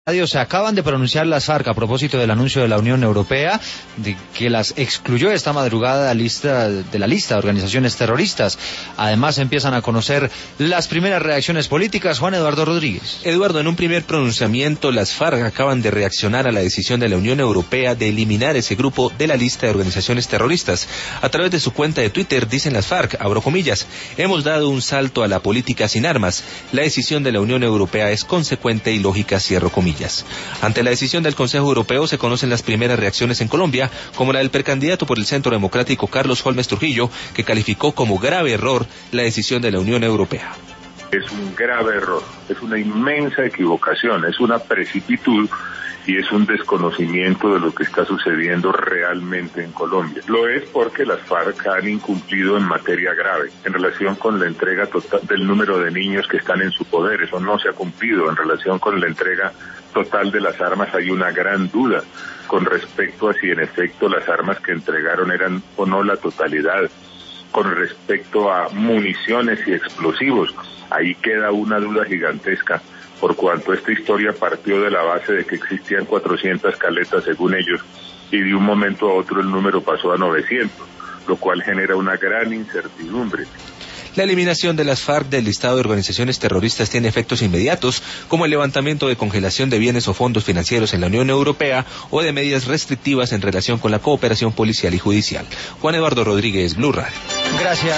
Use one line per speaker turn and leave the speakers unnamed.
Se acaban de pronunciar las FARC a propósito del anuncio de la Unión Europea de que las excluyó esta madrugada de la lista de organizaciones terroristas. Además empiezan a conocer las primeras reacciones políticas. Juan Eduardo Rodríguez.
Eduardo, en un primer pronunciamiento, las FARC acaban de reaccionar a la decisión de la Unión Europea de eliminar ese grupo de la lista de organizaciones terroristas. A través de su cuenta de Twitter dicen las FARC, abro comillas, hemos dado un salto a la política sin armas. La decisión de la Unión Europea es consecuente y lógica, cierro comillas. Ante la decisión del Consejo Europeo se conocen las primeras reacciones en Colombia, como la del precandidato por el Centro Democrático Carlos Holmes Trujillo, que calificó como grave error la decisión de la Unión Europea.
Es un grave error, es una inmensa equivocación, es una precipitud y es un desconocimiento de lo que está sucediendo realmente en Colombia. Lo es porque las FARC han incumplido en materia grave en relación con la entrega total del número de niños que están en su poder. Eso no se ha cumplido. En relación con la entrega total de las armas hay una gran duda con respecto a si en efecto las armas que entregaron eran o no la totalidad. Con respecto a municiones y explosivos, ahí queda una duda gigantesca, por cuanto esta historia partió de la base de que existían 400 caletas según ellos, y de un momento a otro el número pasó a 900, lo cual genera una gran incertidumbre.
La eliminación de las FARC del listado de organizaciones terroristas tiene efectos inmediatos, como el levantamiento de congelación de bienes o fondos financieros en la Unión Europea o de medidas restrictivas en relación con la cooperación policial y judicial. Juan Eduardo Rodríguez, Blue Radio.
Gracias.